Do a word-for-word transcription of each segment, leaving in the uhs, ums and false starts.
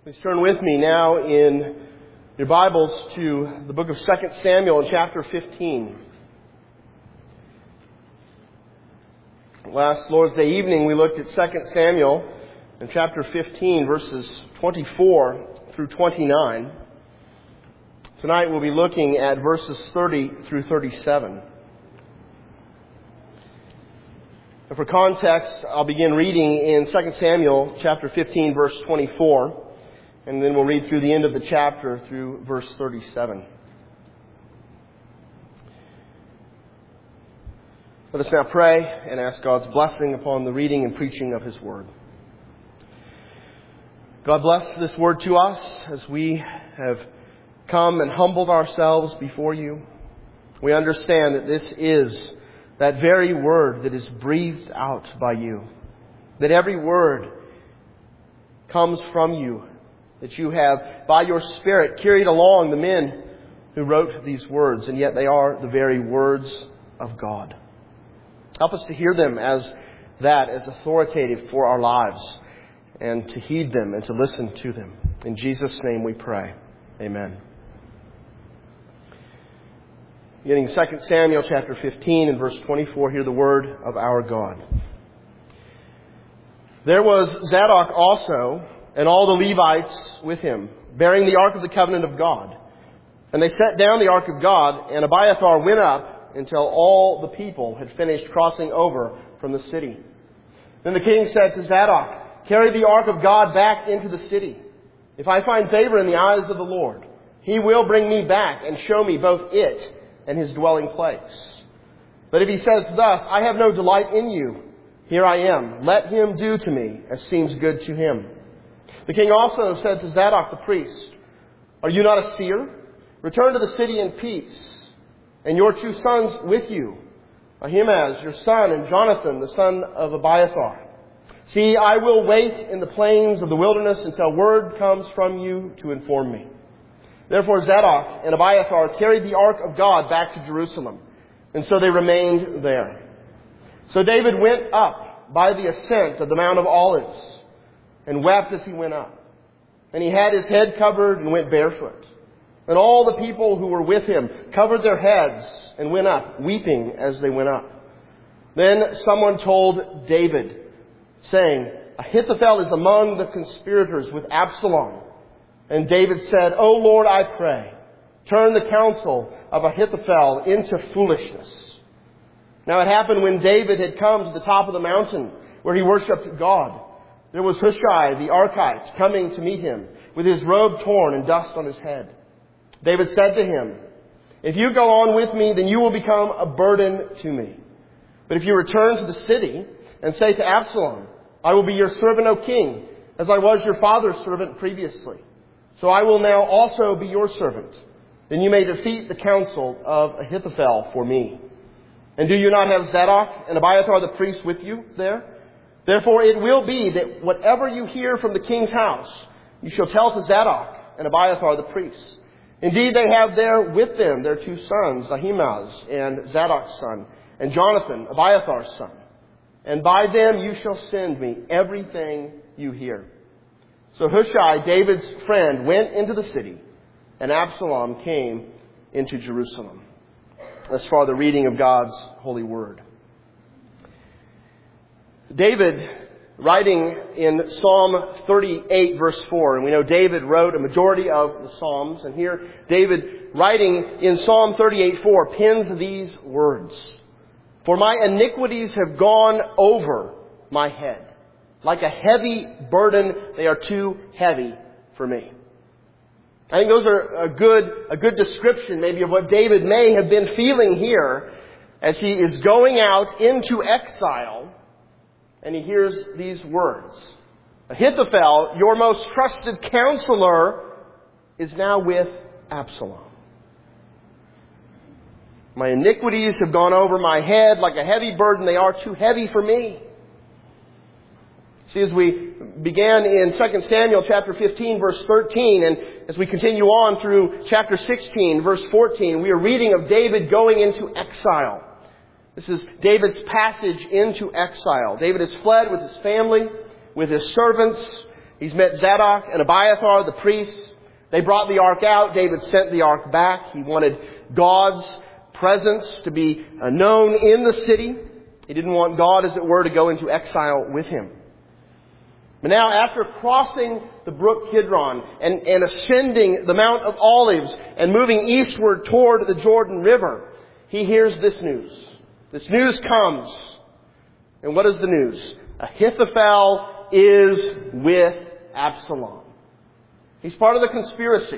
Please turn with me now in your Bibles to the book of Second Samuel in chapter fifteen. Last Lord's Day evening we looked at Second Samuel in chapter fifteen, verses twenty-four through twenty-nine. Tonight we'll be looking at verses thirty through thirty-seven. And for context, I'll begin reading in Second Samuel chapter fifteen, verse twenty-four. And then we'll read through the end of the chapter through verse thirty-seven. Let us now pray and ask God's blessing upon the reading and preaching of His Word. God bless this Word to us as we have come and humbled ourselves before You. We understand that this is that very Word that is breathed out by You. That every word comes from You. That You have, by Your Spirit, carried along the men who wrote these words, and yet they are the very words of God. Help us to hear them as that, as authoritative for our lives, and to heed them and to listen to them. In Jesus' name we pray. Amen. Beginning Second Samuel chapter fifteen and verse twenty-four, hear the word of our God. There was Zadok also, and all the Levites with him, bearing the ark of the covenant of God. And they set down the ark of God, and Abiathar went up until all the people had finished crossing over from the city. Then the king said to Zadok, "Carry the ark of God back into the city. If I find favor in the eyes of the Lord, He will bring me back and show me both it and His dwelling place. But if he says thus, I have no delight in you, here I am. Let him do to me as seems good to him." The king also said to Zadok the priest, "Are you not a seer? Return to the city in peace, and your two sons with you, Ahimaaz your son and Jonathan the son of Abiathar. See, I will wait in the plains of the wilderness until word comes from you to inform me." Therefore Zadok and Abiathar carried the ark of God back to Jerusalem, and so they remained there. So David went up by the ascent of the Mount of Olives, and wept as he went up. And he had his head covered and went barefoot. And all the people who were with him covered their heads and went up, weeping as they went up. Then someone told David, saying, "Ahithophel is among the conspirators with Absalom." And David said, "O Lord, I pray, turn the counsel of Ahithophel into foolishness." Now it happened when David had come to the top of the mountain where he worshipped God, there was Hushai the Archite coming to meet him with his robe torn and dust on his head. David said to him, "If you go on with me, then you will become a burden to me. But if you return to the city and say to Absalom, 'I will be your servant, O king, as I was your father's servant previously,' so I will now also be your servant. Then you may defeat the counsel of Ahithophel for me. And do you not have Zadok and Abiathar the priests with you there? Therefore it will be that whatever you hear from the king's house, you shall tell to Zadok and Abiathar the priests. Indeed, they have there with them their two sons, Ahimaaz and Zadok's son, and Jonathan, Abiathar's son. And by them you shall send me everything you hear." So Hushai, David's friend, went into the city, and Absalom came into Jerusalem. As far the reading of God's holy word. David, writing in Psalm thirty-eight, verse four, and we know David wrote a majority of the Psalms, and here David, writing in Psalm thirty-eight, four, pens these words: "For my iniquities have gone over my head. Like a heavy burden, they are too heavy for me." I think those are a good, a good description maybe of what David may have been feeling here as he is going out into exile. And he hears these words: "Ahithophel, your most trusted counselor, is now with Absalom. My iniquities have gone over my head like a heavy burden. They are too heavy for me." See, as we began in Second Samuel chapter fifteen, verse thirteen, and as we continue on through chapter sixteen, verse fourteen, we are reading of David going into exile. This is David's passage into exile. David has fled with his family, with his servants. He's met Zadok and Abiathar, the priests. They brought the ark out. David sent the ark back. He wanted God's presence to be known in the city. He didn't want God, as it were, to go into exile with him. But now, after crossing the brook Kidron and, and ascending the Mount of Olives and moving eastward toward the Jordan River, he hears this news. This news comes. And what is the news? Ahithophel is with Absalom. He's part of the conspiracy.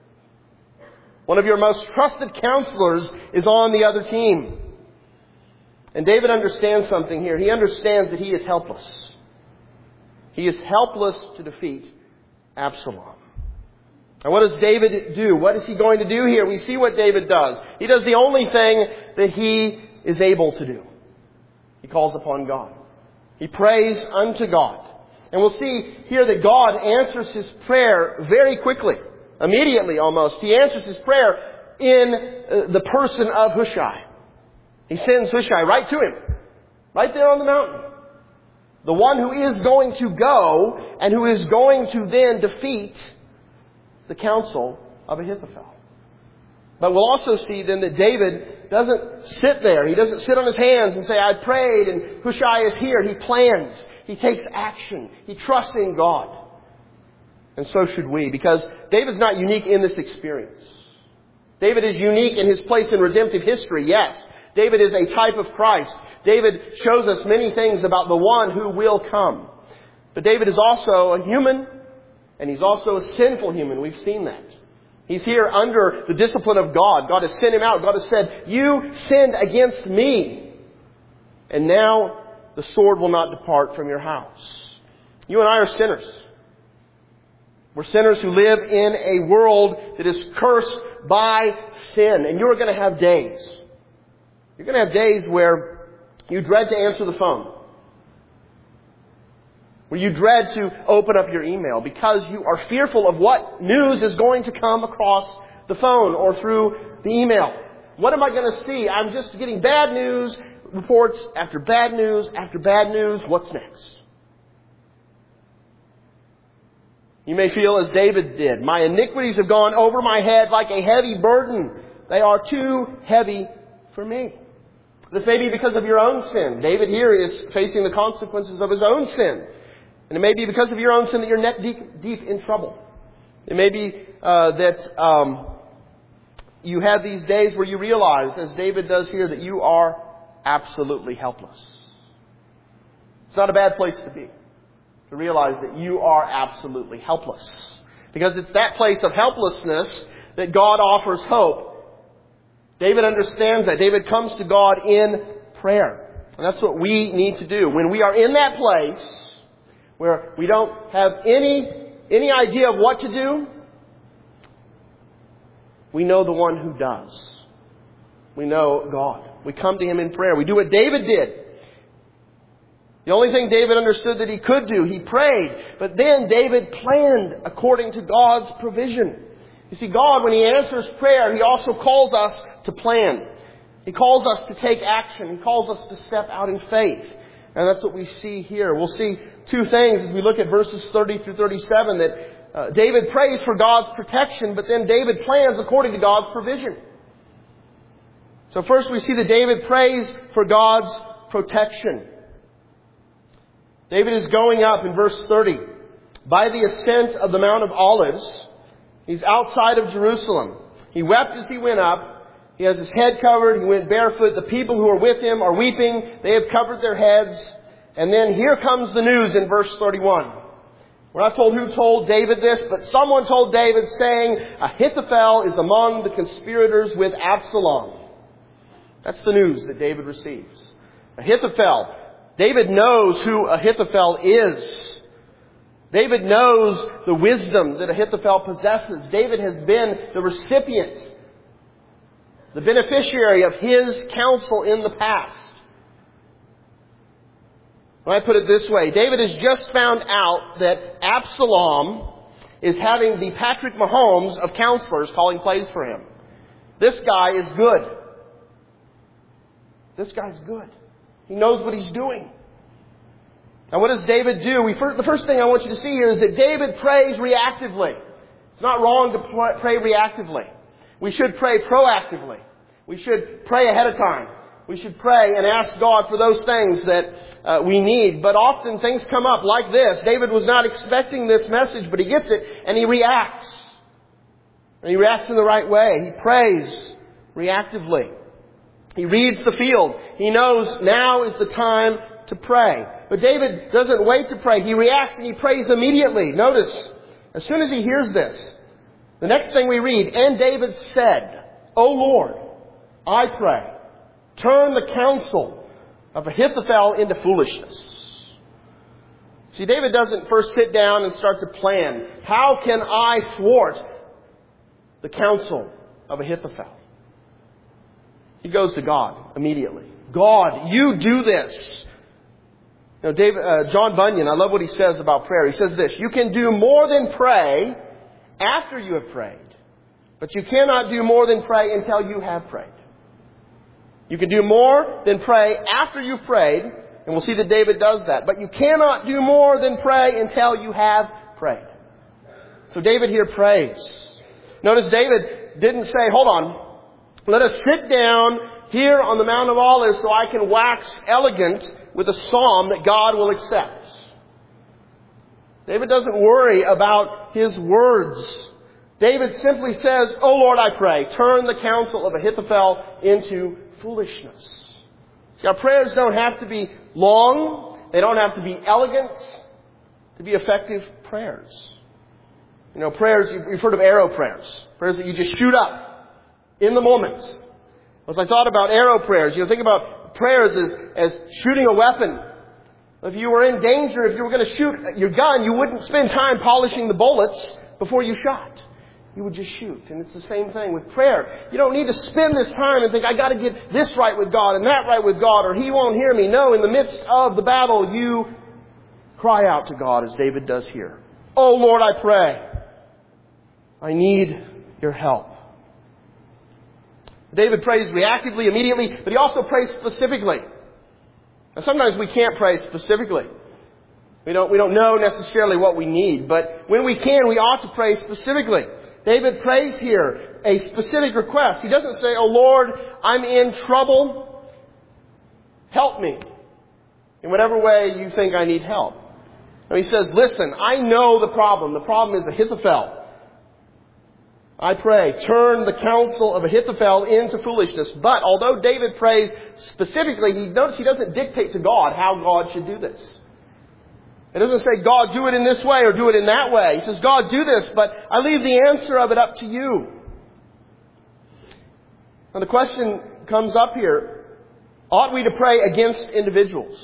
One of your most trusted counselors is on the other team. And David understands something here. He understands that he is helpless. He is helpless to defeat Absalom. And what does David do? What is he going to do here? We see what David does. He does the only thing that he is able to do. He calls upon God. He prays unto God. And we'll see here that God answers his prayer very quickly. Immediately almost. He answers his prayer in the person of Hushai. He sends Hushai right to him. Right there on the mountain. The one who is going to go and who is going to then defeat the counsel of Ahithophel. But we'll also see then that David doesn't sit there. He doesn't sit on his hands and say, I prayed and Hushai is here. He plans. He takes action. He trusts in God. And so should we, because David's not unique in this experience. David is unique in his place in redemptive history, yes. David is a type of Christ. David shows us many things about the one who will come. But David is also a human, and he's also a sinful human. We've seen that. He's here under the discipline of God. God has sent him out. God has said, you sinned against me. And now the sword will not depart from your house. You and I are sinners. We're sinners who live in a world that is cursed by sin. And you're going to have days. You're going to have days where you dread to answer the phone. Where you dread to open up your email because you are fearful of what news is going to come across the phone or through the email. What am I going to see? I'm just getting bad news reports after bad news after bad news. What's next? You may feel as David did. My iniquities have gone over my head like a heavy burden. They are too heavy for me. This may be because of your own sin. David here is facing the consequences of his own sin. And it may be because of your own sin that you're neck deep, deep in trouble. It may be uh, that um, you have these days where you realize, as David does here, that you are absolutely helpless. It's not a bad place to be, to realize that you are absolutely helpless. Because it's that place of helplessness that God offers hope. David understands that. David comes to God in prayer. And that's what we need to do. When we are in that place where we don't have any, any idea of what to do, we know the one who does. We know God. We come to Him in prayer. We do what David did. The only thing David understood that he could do, he prayed. But then David planned according to God's provision. You see, God, when He answers prayer, He also calls us to plan. He calls us to take action. He calls us to step out in faith. And that's what we see here. We'll see two things as we look at verses thirty through thirty-seven, that uh, David prays for God's protection, but then David plans according to God's provision. So first we see that David prays for God's protection. David is going up in verse thirty. By the ascent of the Mount of Olives, he's outside of Jerusalem. He wept as he went up. He has his head covered. He went barefoot. The people who are with him are weeping. They have covered their heads. And then here comes the news in verse thirty-one. We're not told who told David this, but someone told David saying, Ahithophel is among the conspirators with Absalom. That's the news that David receives. Ahithophel. David knows who Ahithophel is. David knows the wisdom that Ahithophel possesses. David has been the recipient, the beneficiary of his counsel in the past. When I put it this way, David has just found out that Absalom is having the Patrick Mahomes of counselors calling plays for him. This guy is good. This guy's good. He knows what he's doing. Now what does David do? We first, the first thing I want you to see here is that David prays reactively. It's not wrong to pray reactively. We should pray proactively. We should pray ahead of time. We should pray and ask God for those things that uh, we need. But often things come up like this. David was not expecting this message, but he gets it and he reacts. And he reacts in the right way. He prays reactively. He reads the field. He knows now is the time to pray. But David doesn't wait to pray. He reacts and he prays immediately. Notice, as soon as he hears this, the next thing we read, and David said, O Lord, I pray, turn the counsel of Ahithophel into foolishness. See, David doesn't first sit down and start to plan. How can I thwart the counsel of Ahithophel? He goes to God immediately. God, you do this. You know, David, uh, John Bunyan, I love what he says about prayer. He says this, you can do more than pray after you have prayed, but you cannot do more than pray until you have prayed. You can do more than pray after you've prayed, and we'll see that David does that, but you cannot do more than pray until you have prayed. So David here prays. Notice David didn't say, hold on, let us sit down here on the Mount of Olives so I can wax elegant with a psalm that God will accept. David doesn't worry about his words. David simply says, O Lord, I pray, turn the counsel of Ahithophel into foolishness. See, our prayers don't have to be long. They don't have to be elegant to be effective prayers. You know, prayers, you've heard of arrow prayers. Prayers that you just shoot up in the moment. As I thought about arrow prayers, you know, think about prayers as, as shooting a weapon. If you were in danger, if you were going to shoot your gun, you wouldn't spend time polishing the bullets before you shot. You would just shoot. And it's the same thing with prayer. You don't need to spend this time and think, I got to get this right with God and that right with God, or He won't hear me. No, in the midst of the battle, you cry out to God as David does here. Oh Lord, I pray. I need your help. David prays reactively, immediately, but he also prays specifically. Now sometimes we can't pray specifically. We don't, we don't know necessarily what we need, but when we can, we ought to pray specifically. David prays here a specific request. He doesn't say, oh Lord, I'm in trouble. Help me in whatever way you think I need help. No, he says, listen, I know the problem. The problem is Ahithophel. I pray, turn the counsel of Ahithophel into foolishness. But although David prays specifically, he notice he doesn't dictate to God how God should do this. It doesn't say, God, do it in this way or do it in that way. He says, God, do this, but I leave the answer of it up to you. Now the question comes up here, ought we to pray against individuals?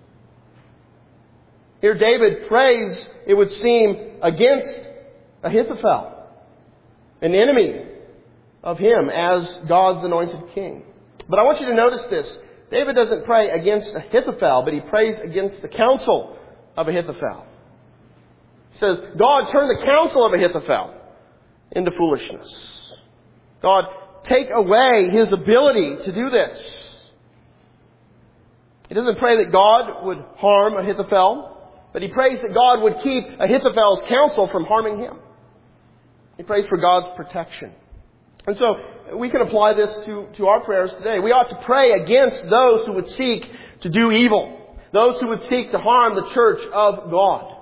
Here David prays, it would seem, against Ahithophel, an enemy of him as God's anointed king. But I want you to notice this. David doesn't pray against Ahithophel, but he prays against the counsel of Ahithophel. He says, God, turn the counsel of Ahithophel into foolishness. God, take away his ability to do this. He doesn't pray that God would harm Ahithophel, but he prays that God would keep Ahithophel's counsel from harming him. He prays for God's protection. And so we can apply this to, to our prayers today. We ought to pray against those who would seek to do evil. Those who would seek to harm the church of God.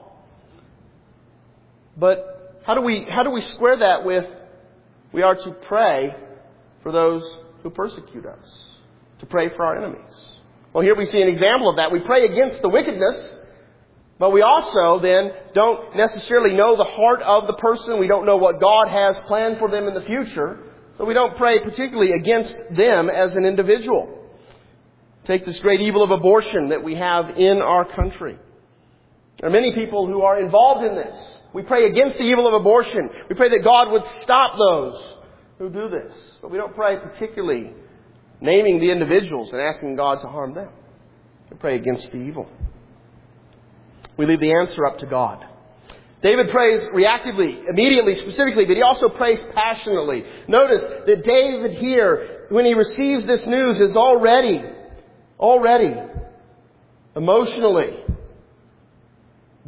But how do we, how do we square that with we are to pray for those who persecute us? To pray for our enemies. Well, here we see an example of that. We pray against the wickedness, but we also then don't necessarily know the heart of the person. We don't know what God has planned for them in the future. So we don't pray particularly against them as an individual. Take this great evil of abortion that we have in our country. There are many people who are involved in this. We pray against the evil of abortion. We pray that God would stop those who do this. But we don't pray particularly naming the individuals and asking God to harm them. We pray against the evil. We leave the answer up to God. David prays reactively, immediately, specifically, but he also prays passionately. Notice that David here, when he receives this news, is already, already, emotionally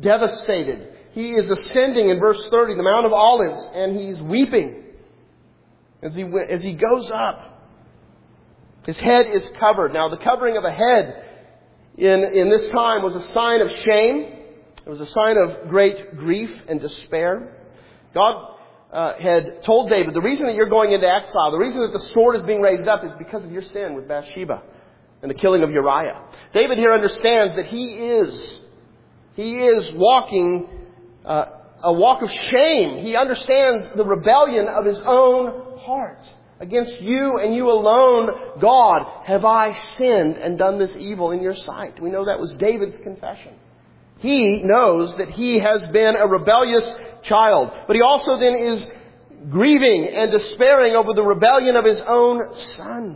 devastated. He is ascending in verse thirty, the Mount of Olives, and he's weeping as he, as he goes up. His head is covered. Now, the covering of a head in, in this time was a sign of shame. It was a sign of great grief and despair. God uh, had told David, the reason that you're going into exile, the reason that the sword is being raised up is because of your sin with Bathsheba and the killing of Uriah. David here understands that he is, he is walking uh, a walk of shame. He understands the rebellion of his own heart. Against you and you alone, God, have I sinned and done this evil in your sight. We know that was David's confession. He knows that he has been a rebellious child. But he also then is grieving and despairing over the rebellion of his own son.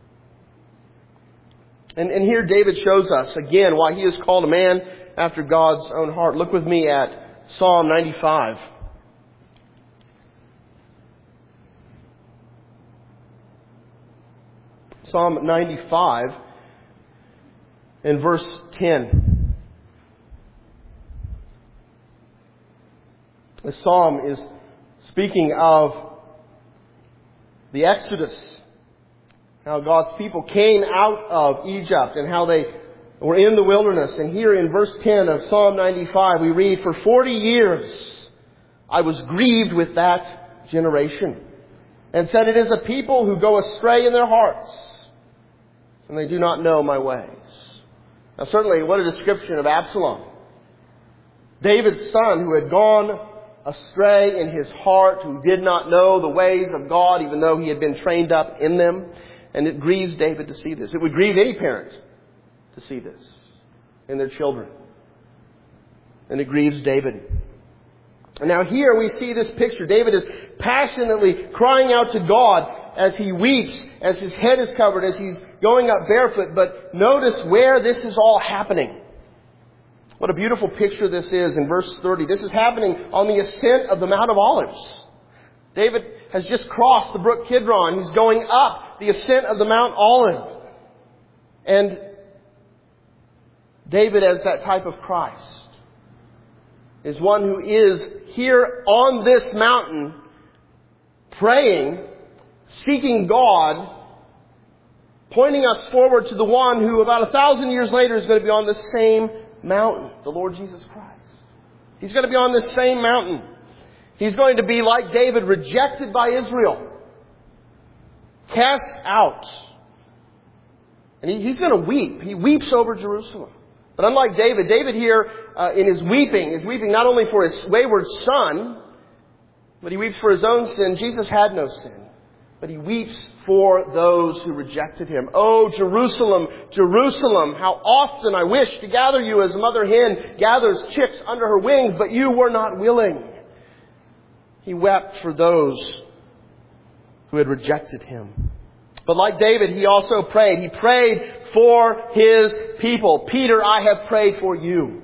And, and here David shows us again why he is called a man after God's own heart. Look with me at Psalm ninety-five. Psalm ninety-five and verse ten. The psalm is speaking of the Exodus, how God's people came out of Egypt and how they were in the wilderness. And here in verse ten of Psalm ninety-five we read, "For forty years I was grieved with that generation, and said, it is a people who go astray in their hearts, and they do not know my ways." Now certainly, what a description of Absalom. David's son who had gone astray in his heart, who did not know the ways of God, even though he had been trained up in them. And it grieves David to see this. It would grieve any parent to see this in their children. And it grieves David. And now here we see this picture. David is passionately crying out to God as he weeps, as his head is covered, as he's going up barefoot. But notice where this is all happening. What a beautiful picture this is in verse thirty. This is happening on the ascent of the Mount of Olives. David has just crossed the brook Kidron. He's going up the ascent of the Mount Olive. And David, as that type of Christ, is one who is here on this mountain praying, seeking God, pointing us forward to the one who about a thousand years later is going to be on the same mountain, the Lord Jesus Christ. He's going to be on this same mountain. He's going to be like David, rejected by Israel, cast out. And he, he's going to weep. He weeps over Jerusalem. But unlike David, David here uh, in his weeping is weeping not only for his wayward son, but he weeps for his own sin. Jesus had no sin. But he weeps for those who rejected him. Oh, Jerusalem, Jerusalem, how often I wished to gather you as a mother hen gathers chicks under her wings, but you were not willing. He wept for those who had rejected him. But like David, he also prayed. He prayed for his people. Peter, I have prayed for you.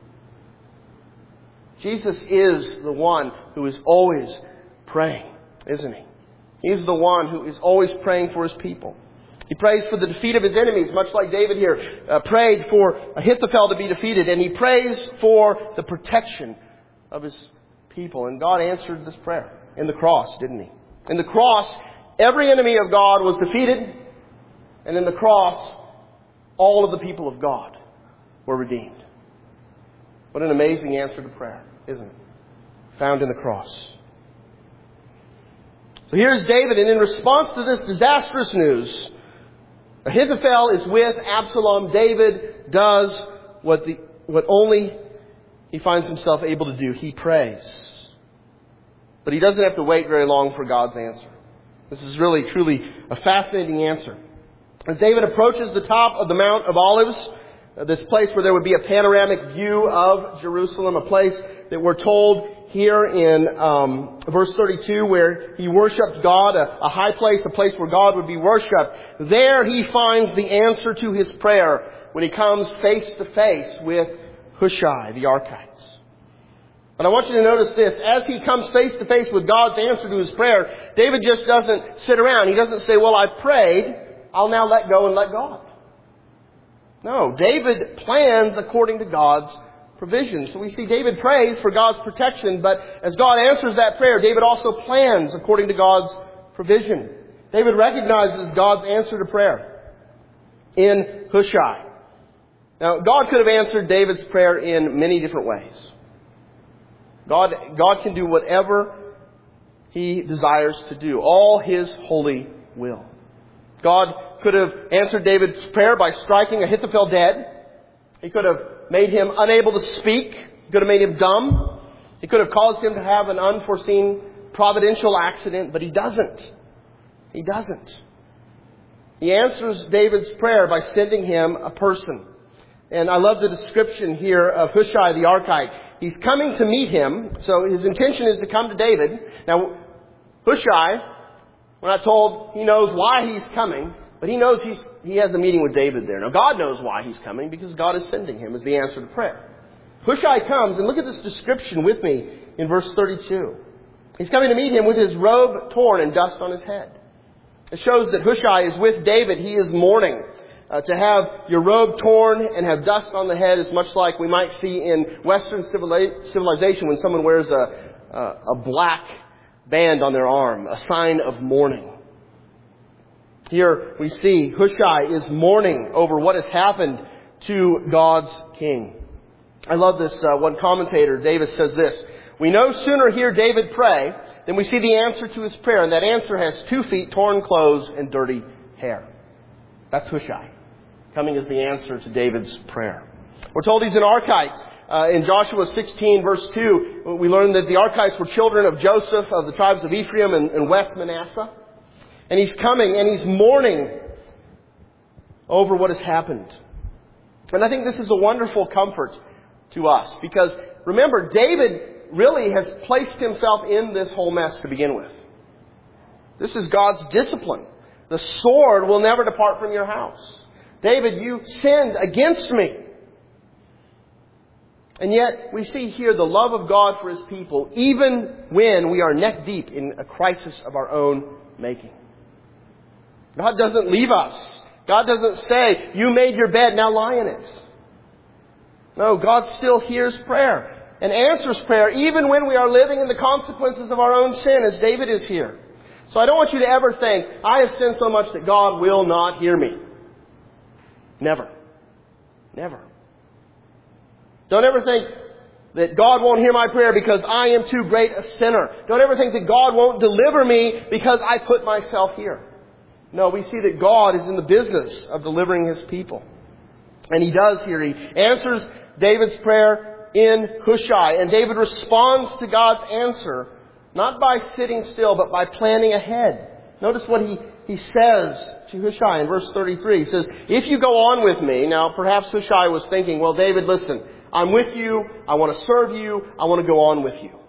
Jesus is the one who is always praying, isn't he? He's the one who is always praying for his people. He prays for the defeat of his enemies, much like David here uh, prayed for Ahithophel to be defeated. And he prays for the protection of his people. And God answered this prayer in the cross, didn't he? In the cross, every enemy of God was defeated. And in the cross, all of the people of God were redeemed. What an amazing answer to prayer, isn't it? Found in the cross. So here's David, and in response to this disastrous news, Ahithophel is with Absalom. David does what the what only he finds himself able to do. He prays. But he doesn't have to wait very long for God's answer. This is really, truly a fascinating answer. As David approaches the top of the Mount of Olives, this place where there would be a panoramic view of Jerusalem, a place that we're told here in um, verse thirty-two, where he worshipped God, a, a high place, a place where God would be worshipped. There he finds the answer to his prayer when he comes face to face with Hushai, the Archite. But I want you to notice this. As he comes face to face with God's answer to his prayer, David just doesn't sit around. He doesn't say, well, I've prayed. I'll now let go and let God. No, David plans according to God's provision. So we see David prays for God's protection, but as God answers that prayer, David also plans according to God's provision. David recognizes God's answer to prayer in Hushai. Now, God could have answered David's prayer in many different ways. God, God can do whatever He desires to do. All His holy will. God could have answered David's prayer by striking Ahithophel dead. He could have made him unable to speak. He could have made him dumb. He could have caused him to have an unforeseen providential accident, but He doesn't. He doesn't. He answers David's prayer by sending him a person. And I love the description here of Hushai the Archite. He's coming to meet him, so his intention is to come to David. Now, Hushai, we're not told he knows why he's coming, but he knows he's, he has a meeting with David there. Now, God knows why he's coming, because God is sending him as the answer to prayer. Hushai comes, and look at this description with me in verse thirty-two. He's coming to meet him with his robe torn and dust on his head. It shows that Hushai is with David. He is mourning. Uh, to have your robe torn and have dust on the head is much like we might see in Western civili- civilization when someone wears a, a, a black band on their arm, a sign of mourning. Here we see Hushai is mourning over what has happened to God's king. I love this. Uh, one commentator, Davis, says this: "We no sooner hear David pray than we see the answer to his prayer, and that answer has two feet, torn clothes, and dirty hair." That's Hushai, coming as the answer to David's prayer. We're told he's an Archite. Uh, in Joshua sixteen, verse two, we learn that the Archites were children of Joseph of the tribes of Ephraim and, and West Manasseh. And he's coming and he's mourning over what has happened. And I think this is a wonderful comfort to us, because remember, David really has placed himself in this whole mess to begin with. This is God's discipline. The sword will never depart from your house. David, you sinned against me. And yet we see here the love of God for His people, even when we are neck deep in a crisis of our own making. God doesn't leave us. God doesn't say, "You made your bed, now lie in it." No, God still hears prayer and answers prayer, even when we are living in the consequences of our own sin, as David is here. So I don't want you to ever think, "I have sinned so much that God will not hear me." Never. Never. Don't ever think that God won't hear my prayer because I am too great a sinner. Don't ever think that God won't deliver me because I put myself here. No, we see that God is in the business of delivering His people. And He does here. He answers David's prayer in Hushai. And David responds to God's answer not by sitting still, but by planning ahead. Notice what he, he says to Hushai in verse thirty-three. He says, "If you go on with me..." Now, perhaps Hushai was thinking, "Well, David, listen, I'm with you. I want to serve you. I want to go on with you."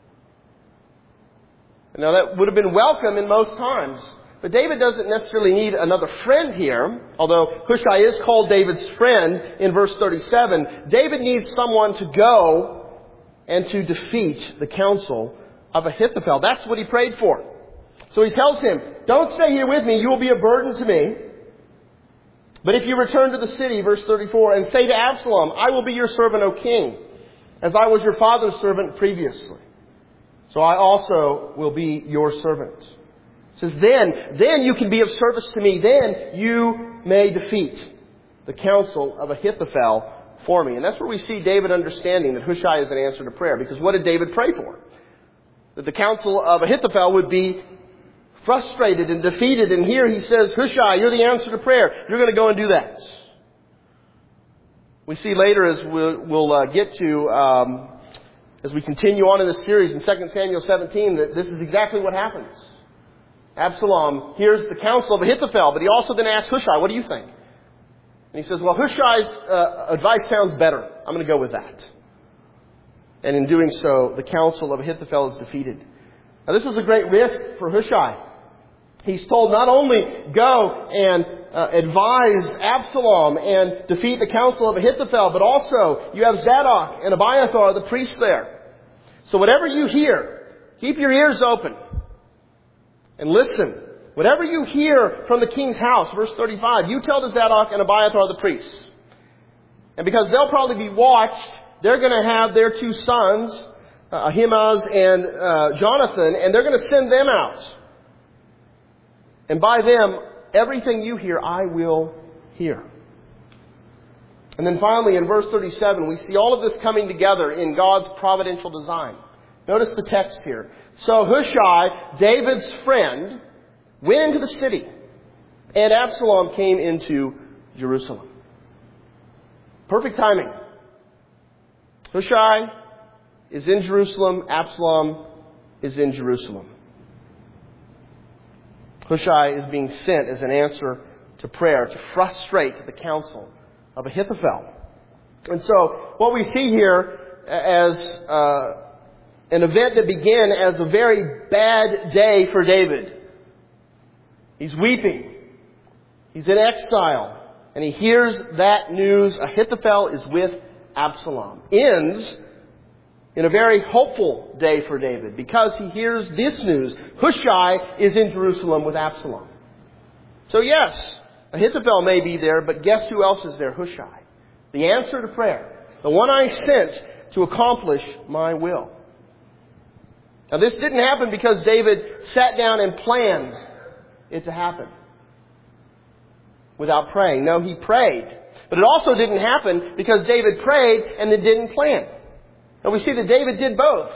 Now, that would have been welcome in most times. But David doesn't necessarily need another friend here, although Hushai is called David's friend in verse thirty-seven. David needs someone to go and to defeat the counsel of Ahithophel. That's what he prayed for. So he tells him, "Don't stay here with me. You will be a burden to me. But if you return to the city," verse thirty-four, "and say to Absalom, 'I will be your servant, O king, as I was your father's servant previously. So I also will be your servant.'" It says, then, then you can be of service to me. Then you may defeat the counsel of Ahithophel for me. And that's where we see David understanding that Hushai is an answer to prayer. Because what did David pray for? That the counsel of Ahithophel would be frustrated and defeated. And here he says, "Hushai, you're the answer to prayer. You're going to go and do that." We see later, as we'll, we'll uh, get to, um, as we continue on in this series in Second Samuel seventeen, that this is exactly what happens. Absalom hears the counsel of Ahithophel, but he also then asks Hushai, "What do you think?" And he says, "Well, Hushai's uh, advice sounds better. I'm going to go with that." And in doing so, the counsel of Ahithophel is defeated. Now, this was a great risk for Hushai. He's told not only go and uh, advise Absalom and defeat the counsel of Ahithophel, but also you have Zadok and Abiathar, the priests there. So whatever you hear, keep your ears open and listen. Whatever you hear from the king's house, verse thirty-five, you tell to Zadok and Abiathar, the priests. And because they'll probably be watched they're going to have their two sons, uh, Ahimaaz and uh, Jonathan, and they're going to send them out. And by them, everything you hear, I will hear. And then finally, in verse thirty-seven, we see all of this coming together in God's providential design. Notice the text here. So Hushai, David's friend, went into the city, and Absalom came into Jerusalem. Perfect timing. Hushai is in Jerusalem. Absalom is in Jerusalem. Hushai is being sent as an answer to prayer to frustrate the counsel of Ahithophel. And so what we see here as uh, an event that began as a very bad day for David. He's weeping. He's in exile. And he hears that news. Ahithophel is with Absalom. Ends in a very hopeful day for David because he hears this news. Hushai is in Jerusalem with Absalom. So yes, Ahithophel may be there, but guess who else is there? Hushai. The answer to prayer. The one I sent to accomplish my will. Now this didn't happen because David sat down and planned it to happen without praying. No, he prayed. But it also didn't happen because David prayed and then didn't plan. And we see that David did both.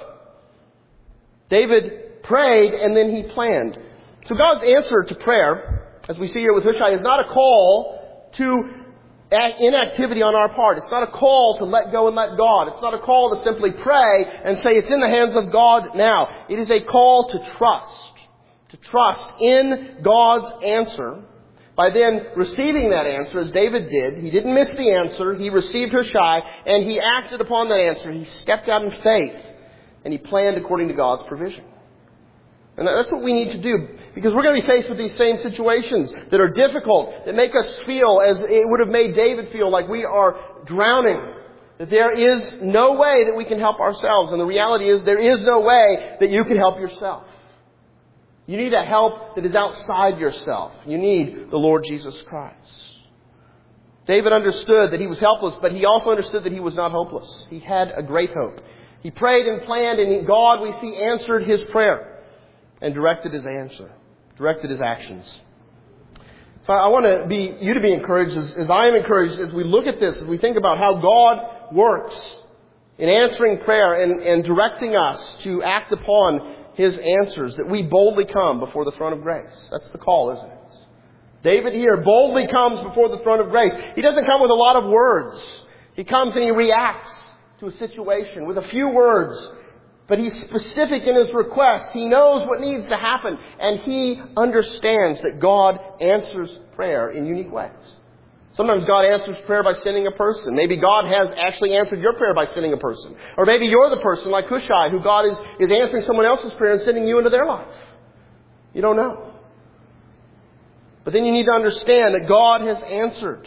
David prayed and then he planned. So God's answer to prayer, as we see here with Hushai, is not a call to inactivity on our part. It's not a call to let go and let God. It's not a call to simply pray and say it's in the hands of God now. It is a call to trust. To trust in God's answer. By then receiving that answer, as David did, he didn't miss the answer. He received Hushai, and he acted upon that answer. He stepped out in faith, and he planned according to God's provision. And that's what we need to do, because we're going to be faced with these same situations that are difficult, that make us feel as it would have made David feel like we are drowning, that there is no way that we can help ourselves. And the reality is there is no way that you can help yourself. You need a help that is outside yourself. You need the Lord Jesus Christ. David understood that he was helpless, but he also understood that he was not hopeless. He had a great hope. He prayed and planned, and God, we see, answered his prayer and directed his answer, directed his actions. So I want to be you to be encouraged as, as I am encouraged as we look at this, as we think about how God works in answering prayer and, and directing us to act upon His answers, that we boldly come before the throne of grace. That's the call, isn't it? David here boldly comes before the throne of grace. He doesn't come with a lot of words. He comes and he reacts to a situation with a few words. But he's specific in his request. He knows what needs to happen. And he understands that God answers prayer in unique ways. Sometimes God answers prayer by sending a person. Maybe God has actually answered your prayer by sending a person. Or maybe you're the person like Hushai, who God is, is answering someone else's prayer and sending you into their life. You don't know. But then you need to understand that God has answered.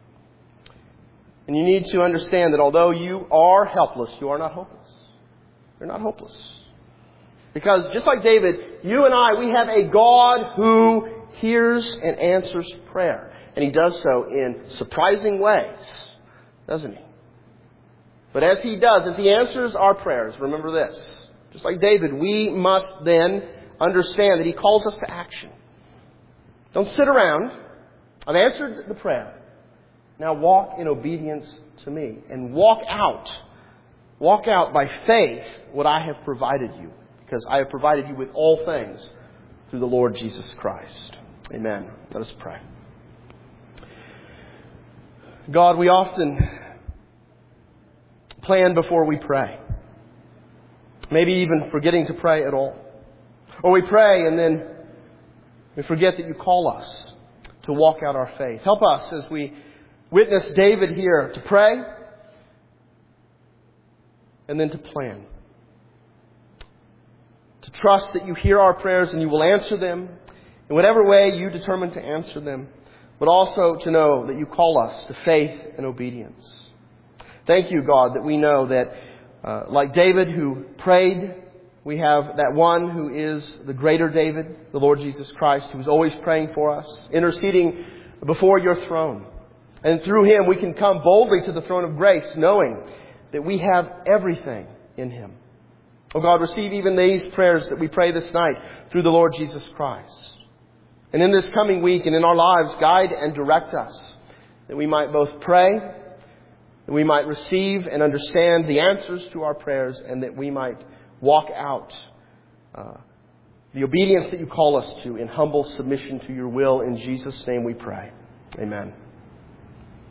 And you need to understand that although you are helpless, you are not hopeless. You're not hopeless. Because just like David, you and I, we have a God who hears and answers prayer. And He does so in surprising ways, doesn't He? But as He does, as He answers our prayers, remember this. Just like David, we must then understand that He calls us to action. Don't sit around. I've answered the prayer. Now walk in obedience to me. And walk out. Walk out by faith what I have provided you. Because I have provided you with all things through the Lord Jesus Christ. Amen. Let us pray. God, we often plan before we pray. Maybe even forgetting to pray at all. Or we pray and then we forget that you call us to walk out our faith. Help us as we witness David here to pray and then to plan. To trust that you hear our prayers and you will answer them in whatever way you determine to answer them. But also to know that you call us to faith and obedience. Thank you, God, that we know that uh, like David who prayed, we have that one who is the greater David, the Lord Jesus Christ, who is always praying for us, interceding before your throne. And through Him we can come boldly to the throne of grace, knowing that we have everything in Him. Oh God, receive even these prayers that we pray this night through the Lord Jesus Christ. And in this coming week and in our lives, guide and direct us, that we might both pray, that we might receive and understand the answers to our prayers, and that we might walk out uh, the obedience that you call us to in humble submission to your will. In Jesus' name we pray. Amen.